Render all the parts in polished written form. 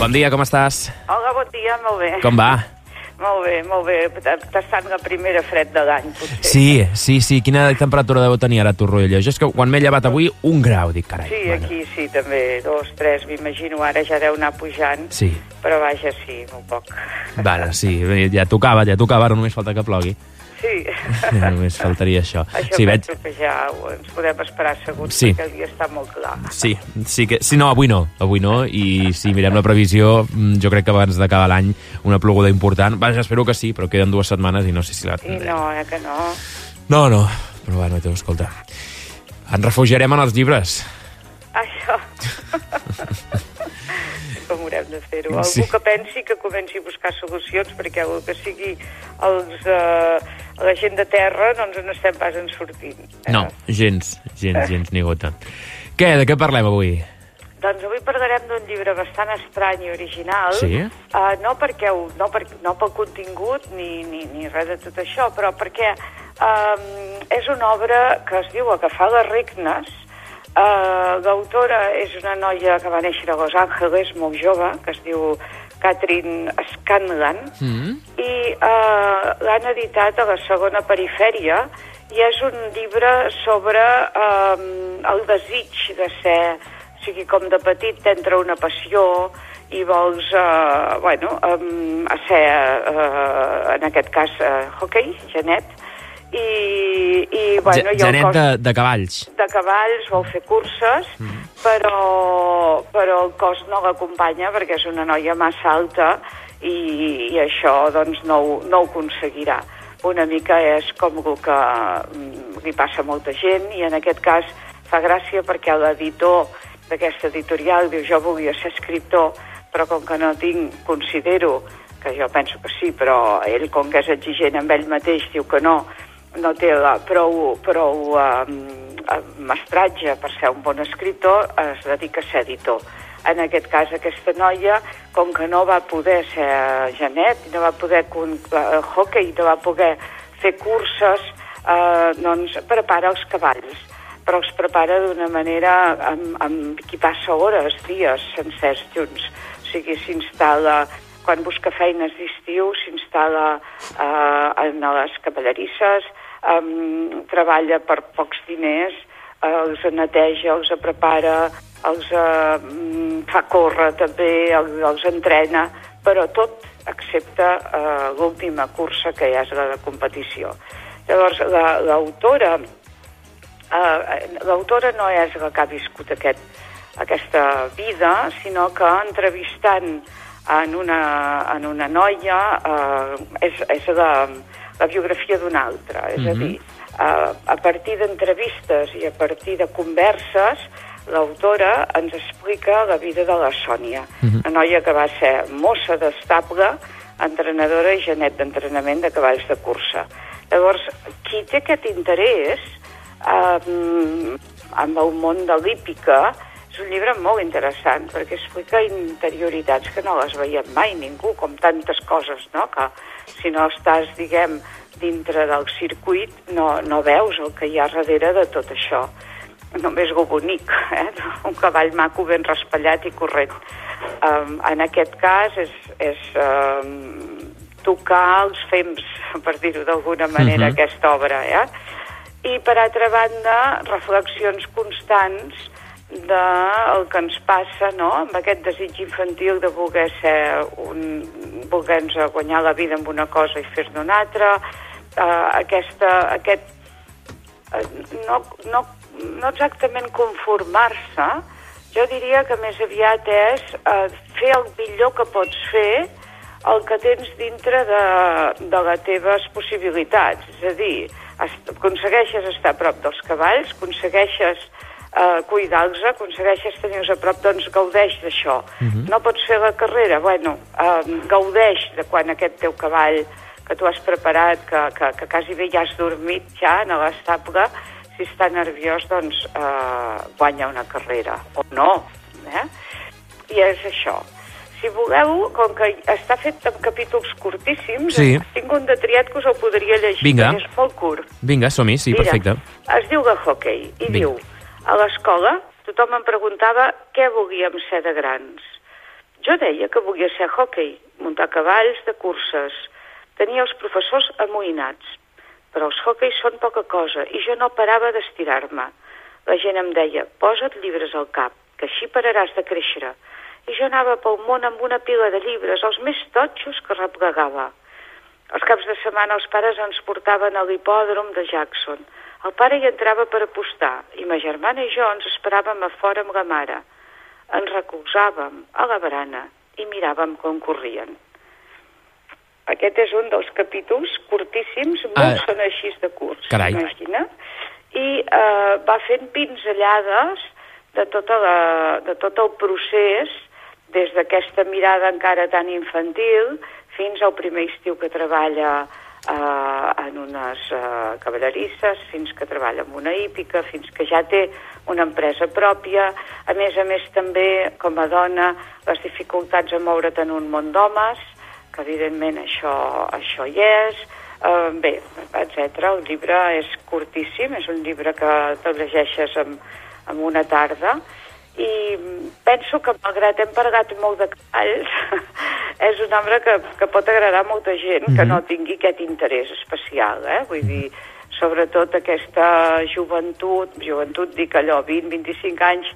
Bon dia, com estàs? Hola, bon dia, molt bé. Com va? Molt bé. Tastant la primera fred de l'any, Sí. potser. Quina temperatura deu tenir ara a Torroella? Jo és que quan m'he llevat avui, 1 grau, dic, carai. Sí, aquí sí, també, 2, 3, m'imagino, ara ja deu anar pujant. Sí. Però vaja, sí, molt poc. Vale, sí, ja tocava, ara només falta que plogui. Sí. Només faltaria això. Això sí, penso que ja ens podem esperar segons, sí. perquè el dia està molt clar. Sí, no, avui no, i si mirem la previsió, jo crec que abans d'acabar l'any una ploguda important. Vaja, espero que sí, però queden 2 setmanes i no sé si la tindrem. I no, que no. No, però bueno, escolta, ens refugiarem en els llibres. Això. Com haurem de fer-ho? Sí. Algú que pensi que comenci a buscar solucions, perquè el que sigui la gent de terra no ens n'estem pas en sortint. No, gens, ni gota. De què parlem avui? Doncs avui parlarem d'un llibre bastant estrany i original. Sí? No pel contingut ni res de tot això, però perquè és una obra que es diu Agafar les regnes. L'autora és una noia que va néixer a Los Angeles, molt jove, que es diu Catherine Scanlon, i l'han editat a la Segona Perifèria, i és un llibre sobre el desig de ser, o sigui, com de petit t'entra una passió i vols, ser, en aquest cas, hoquei, genet, Genet de cavalls. De cavalls, vol fer curses, però el cos no l'acompanya perquè és una noia massa alta i això doncs no ho aconseguirà. Una mica és com el que li passa a molta gent, i en aquest cas fa gràcia perquè l'editor d'aquesta editorial diu: jo volia ser escriptor, però com que no considero, que jo penso que sí, però ell, com que és exigent amb ell mateix, diu que no té prou mestratge per ser un bon escriptor, es dedica a ser editor. En aquest cas, aquesta noia, com que no va poder ser genet, no va poder hoquei, no va poder fer curses, doncs prepara els cavalls, però els prepara d'una manera amb qui passa hores, dies sencers junts. O sigui, s'instal·la, quan busca feines d'estiu, s'instal·la en les cavallerisses, treballa per pocs diners, els neteja, els prepara, els fa córrer també, els entrena, però tot excepte l'última cursa, que ja és la de competició. Llavors, l'autora no és la que ha viscut aquesta vida, sinó que entrevistant en una noia és la biografia d'una altra. És a dir, a partir d'entrevistes i a partir de converses, l'autora ens explica la vida de la Sònia, una noia que va ser mossa d'estable, entrenadora i genet d'entrenament de cavalls de cursa. Llavors, qui té aquest interès amb el món de l'hípica, és un llibre molt interessant, perquè explica interioritats que no les veiem mai ningú, com tantes coses, no?, que si no estàs, diguem, dintre del circuit, no veus el que hi ha darrere de tot això. Només el bonic, un cavall maco ben raspallat i corrent. En aquest cas és tocar els fems, per dir-ho d'alguna manera, aquesta obra. I, per altra banda, reflexions constants del que ens passa, no?, amb aquest desig infantil de voler voler-nos guanyar la vida amb una cosa i fer-ne una altra, no exactament conformar-se, jo diria que més aviat és fer el millor que pots fer el que tens dintre de les teves possibilitats. És a dir, aconsegueixes estar a prop dels cavalls, aconsegueixes cuidar-los, aconsegueixes tenir-los a prop, doncs gaudeix d'això. No pots fer la carrera, gaudeix de quan aquest teu cavall que tu has preparat, que quasi bé ja has dormit ja en l'estable, si està nerviós, doncs guanya una carrera, o no. I és això. Si voleu, com que està fet en capítols curtíssims, tinc un de triat que us el podria llegir, perquè és molt curt. Vinga, som-hi, sí, perfecte. Es diu de hoquei, i diu: a l'escola tothom em preguntava què volíem ser de grans. Jo deia que volia ser hockey, muntar cavalls de curses. Tenia els professors amoïnats, però els hockeys són poca cosa i jo no parava d'estirar-me. La gent em deia, posa't llibres al cap, que així pararàs de créixer. I jo anava pel món amb una pila de llibres, els més totxos que replegava. Els caps de setmana els pares ens portaven a l'hipòdrom de Jackson. El pare hi entrava per apostar i ma germana i jo ens esperàvem a fora amb la mare. Ens recolzàvem a la barana i miràvem com corrien. Aquest és un dels capítols curtíssims, molts són així de curts, imagina. I va fent pinzellades de tot el procés, des d'aquesta mirada encara tan infantil fins al primer estiu que treballa en unes cavallerisses, fins que treballa en una hípica, fins que ja té una empresa pròpia. A més també, com a dona, les dificultats a moure't en un món d'homes, que evidentment això hi és, bé, etc. El llibre és curtíssim, és un llibre que te'l llegeixes en una tarda, i penso que, malgrat hem parlat molt de cavalls, és un arbre que pot agradar a molta gent que no tingui aquest interès especial, vull dir, sobretot aquesta joventut, dic allò, 20-25 anys,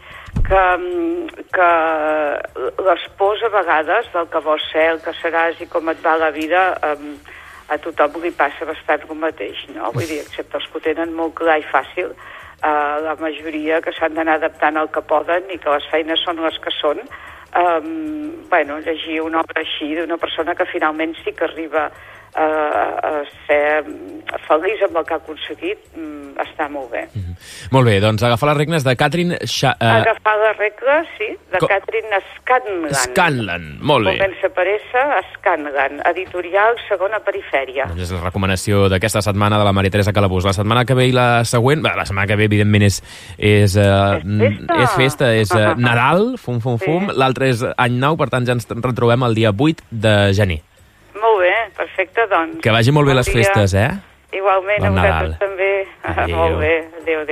que les pors a vegades del que vols ser, el que seràs i com et va la vida, a tothom li passa bastant el mateix, no? Vull dir, excepte els que ho tenen molt clar i fàcil, la majoria que s'han d'anar adaptant al que poden i que les feines són les que són. Llegir una obra així d'una persona que finalment sí que arriba a ser feliç amb el que ha aconseguit, està molt bé. Molt bé, doncs agafar les regnes de Catherine... Agafar les regnes, sí, de Catherine Scanlan, molt bé. Comença per S, Scanlan, editorial Segona Perifèria. Doncs és la recomanació d'aquesta setmana de la Maria Teresa Calabús. La setmana que ve i la següent... La setmana que ve, evidentment, és festa, és Nadal, fum. L'altre és Any Nou, per tant ja ens retrobem el dia 8 de gener. Molt bé, perfecte, doncs. Que vagi molt bé les festes, Igualment, a vosaltres també. Molt bé, adéu.